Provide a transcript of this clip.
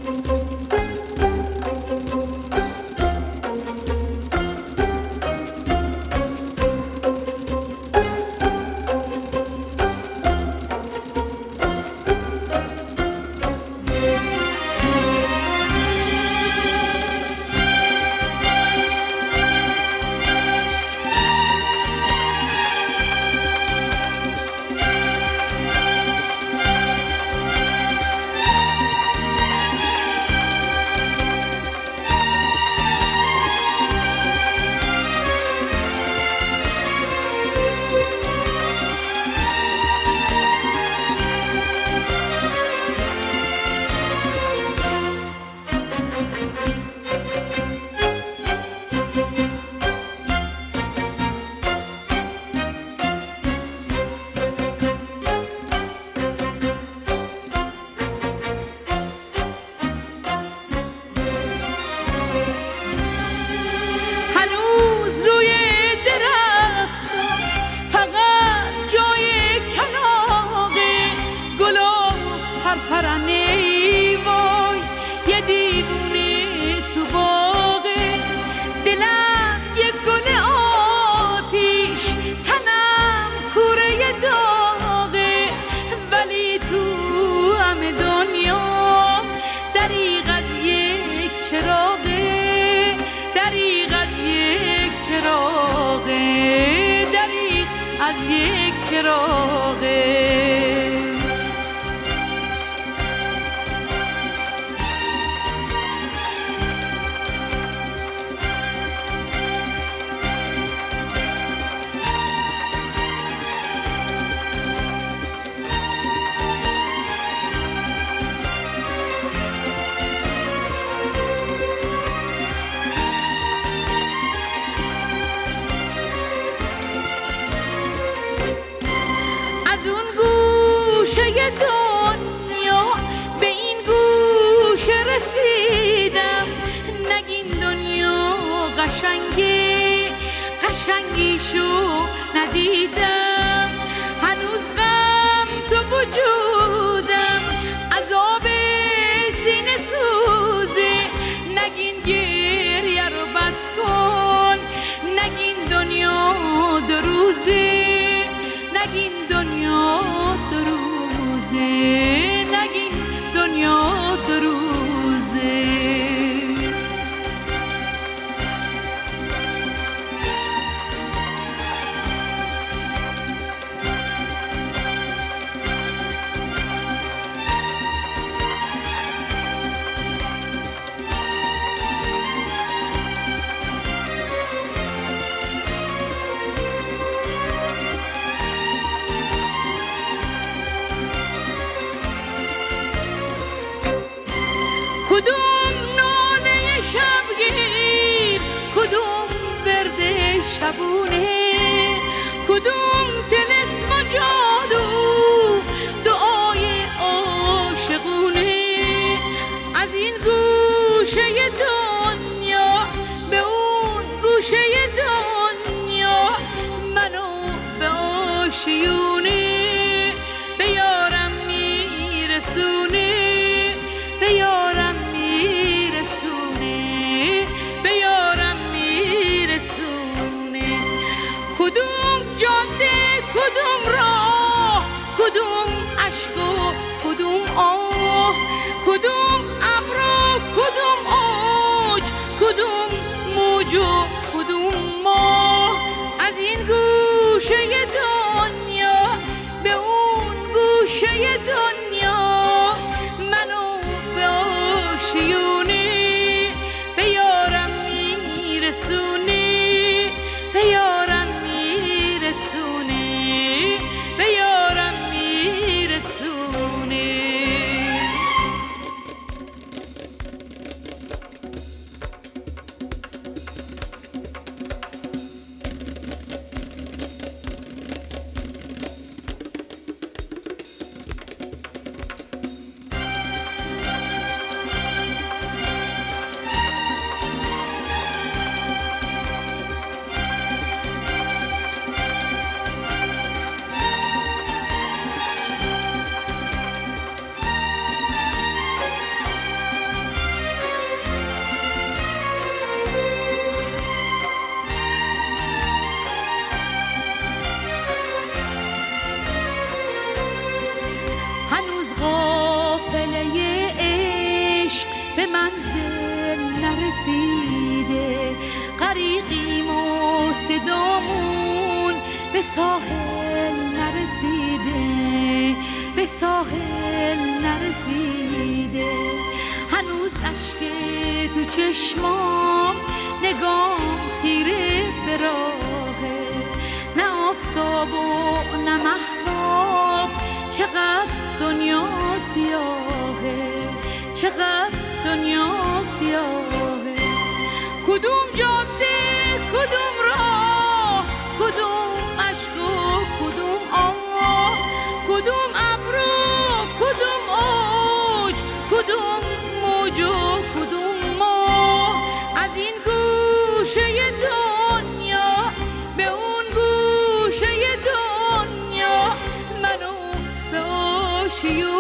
دنیا به این گوشه رسیدم، نگین دنیا قشنگیشو ندیدم، هنوز غم تو وجودم، عذاب سینه سوزه، نگین گریه رو بس کن، نگین دنیا دو روزه، نگین دنیا دو روزه، نگین دنیا دو روزه. کدوم ناله شبگیر، کدوم ورد شبونه، کدوم طلسم و جادو، دعای عاشقونه، از این گوشه دنیا به اون گوشه دنیا، منو به آشیونه به یارم میرسونه، به یارم میرسونه، به یارم میرسونه. کدوم جاده چشمام نگام خیره به راهه، نه آفتاب و نه مهتاب، چقدر دنیا سیاهه، چقدر دنیا سیاهه. کدوم جاده، کدوم راه، کدوم عشق و کدوم آه، کدوم ابرو، کدوم اوج، کدوم موج و کدوم ماه. از این گوشه دنیا به اون گوشه دنیا، منو به آشیون